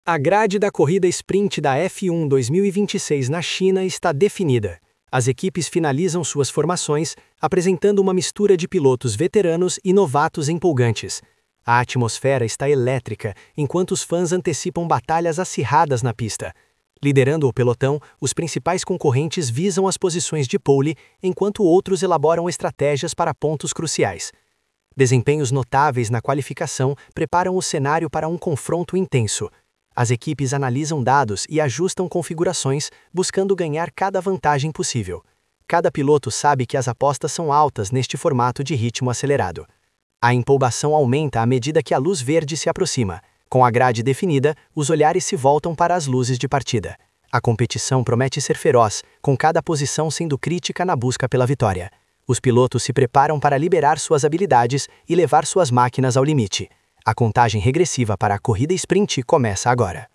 A grade da corrida sprint da F1 2026 na China está definida. As equipes finalizam suas formações, apresentando uma mistura de pilotos veteranos e novatos empolgantes. A atmosfera está elétrica, enquanto os fãs antecipam batalhas acirradas na pista. Liderando o pelotão, os principais concorrentes visam as posições de pole, enquanto outros elaboram estratégias para pontos cruciais. Desempenhos notáveis na qualificação preparam o cenário para um confronto intenso. As equipes analisam dados e ajustam configurações, buscando ganhar cada vantagem possível. Cada piloto sabe que as apostas são altas neste formato de ritmo acelerado. A empolgação aumenta à medida que a luz verde se aproxima. Com a grade definida, os olhares se voltam para as luzes de partida. A competição promete ser feroz, com cada posição sendo crítica na busca pela vitória. Os pilotos se preparam para liberar suas habilidades e levar suas máquinas ao limite. A contagem regressiva para a corrida sprint começa agora.